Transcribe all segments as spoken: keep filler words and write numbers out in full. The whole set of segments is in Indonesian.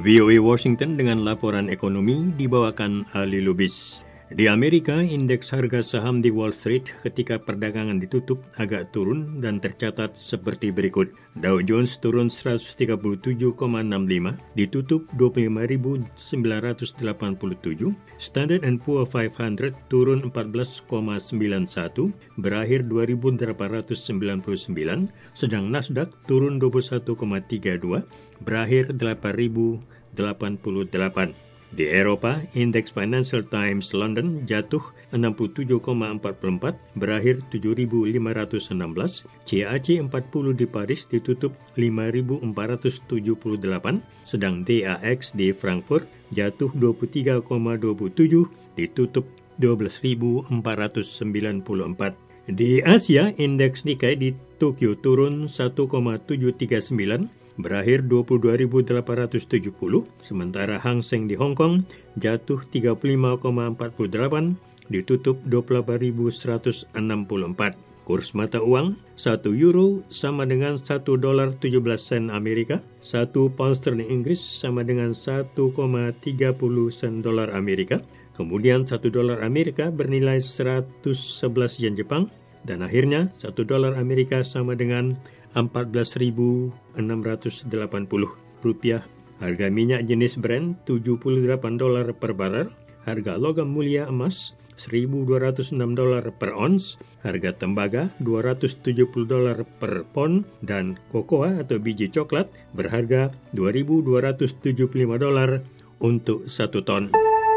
V O A Washington dengan laporan ekonomi dibawakan Ali Lubis. Di Amerika, indeks harga saham di Wall Street ketika perdagangan ditutup agak turun dan tercatat seperti berikut. Dow Jones turun seratus tiga puluh tujuh koma enam lima, ditutup dua puluh lima ribu sembilan ratus delapan puluh tujuh. Standard and Poor's lima ratus turun empat belas koma sembilan satu, berakhir dua ribu delapan ratus sembilan puluh sembilan. Sedang Nasdaq turun dua puluh satu koma tiga dua, berakhir delapan ribu delapan puluh delapan. Di Eropa, indeks Financial Times London jatuh enam puluh tujuh koma empat empat, berakhir tujuh ribu lima ratus enam belas. C A C empat puluh di Paris ditutup lima ribu empat ratus tujuh puluh delapan, sedang D A X di Frankfurt jatuh dua puluh tiga koma dua tujuh, ditutup dua belas ribu empat ratus sembilan puluh empat. Di Asia, indeks Nikkei di Tokyo turun satu koma tujuh tiga sembilan, berakhir dua puluh dua ribu delapan ratus tujuh puluh, sementara Hang Seng di Hong Kong jatuh tiga puluh lima koma empat delapan, ditutup dua puluh delapan ribu seratus enam puluh empat. Kurs mata uang, satu euro sama dengan satu dolar tujuh belas sen Amerika, satu pound sterling Inggris sama dengan satu koma tiga nol sen dolar Amerika, kemudian satu dolar Amerika bernilai seratus sebelas yen Jepang, dan akhirnya satu dolar Amerika sama dengan empat belas ribu enam ratus delapan puluh rupiah. Harga minyak jenis Brent tujuh puluh delapan dolar per barel. Harga logam mulia emas seribu dua ratus enam dolar per ons. Harga tembaga dua ratus tujuh puluh dolar per pon. Dan kokoa atau biji coklat berharga dua ribu dua ratus tujuh puluh lima dolar untuk satu ton.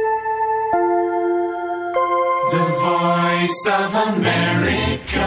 The Voice of America.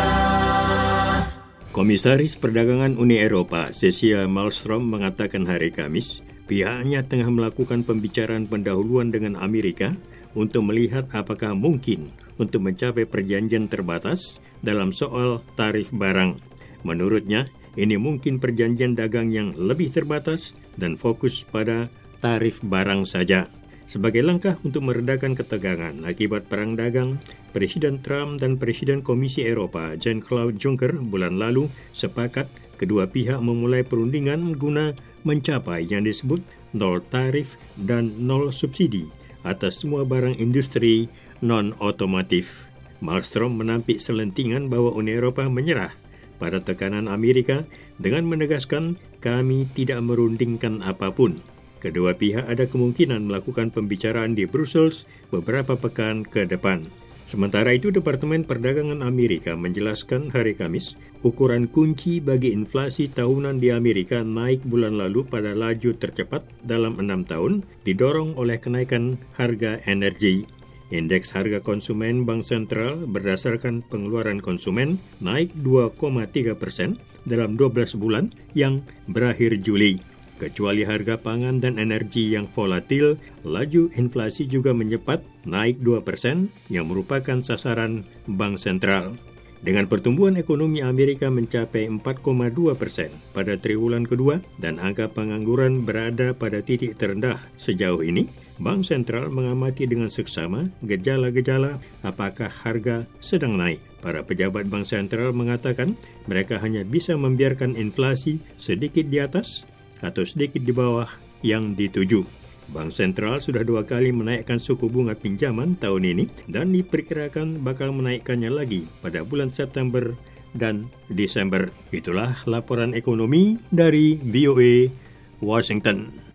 Komisaris Perdagangan Uni Eropa, Cecilia Malmström, mengatakan hari Kamis, pihaknya tengah melakukan pembicaraan pendahuluan dengan Amerika untuk melihat apakah mungkin untuk mencapai perjanjian terbatas dalam soal tarif barang. Menurutnya, ini mungkin perjanjian dagang yang lebih terbatas dan fokus pada tarif barang saja. Sebagai langkah untuk meredakan ketegangan akibat perang dagang, Presiden Trump dan Presiden Komisi Eropa Jean-Claude Juncker bulan lalu sepakat kedua pihak memulai perundingan guna mencapai yang disebut nol tarif dan nol subsidi atas semua barang industri non-otomotif. Malmström menampik selentingan bahwa Uni Eropa menyerah pada tekanan Amerika dengan menegaskan kami tidak merundingkan apapun. Kedua pihak ada kemungkinan melakukan pembicaraan di Brussels beberapa pekan ke depan. Sementara itu, Departemen Perdagangan Amerika menjelaskan hari Kamis, ukuran kunci bagi inflasi tahunan di Amerika naik bulan lalu pada laju tercepat dalam enam tahun, didorong oleh kenaikan harga energi. Indeks harga konsumen Bank Sentral berdasarkan pengeluaran konsumen naik dua koma tiga persen dalam dua belas bulan yang berakhir Juli. Kecuali harga pangan dan energi yang volatil, laju inflasi juga menyepat naik dua persen yang merupakan sasaran Bank Sentral. Dengan pertumbuhan ekonomi Amerika mencapai empat koma dua persen pada triwulan kedua dan angka pengangguran berada pada titik terendah sejauh ini, Bank Sentral mengamati dengan seksama gejala-gejala apakah harga sedang naik. Para pejabat Bank Sentral mengatakan mereka hanya bisa membiarkan inflasi sedikit di atas atau sedikit di bawah yang dituju. Bank Sentral sudah dua kali menaikkan suku bunga pinjaman tahun ini dan diperkirakan bakal menaikkannya lagi pada bulan September dan Desember. Itulah laporan ekonomi dari V O A Washington.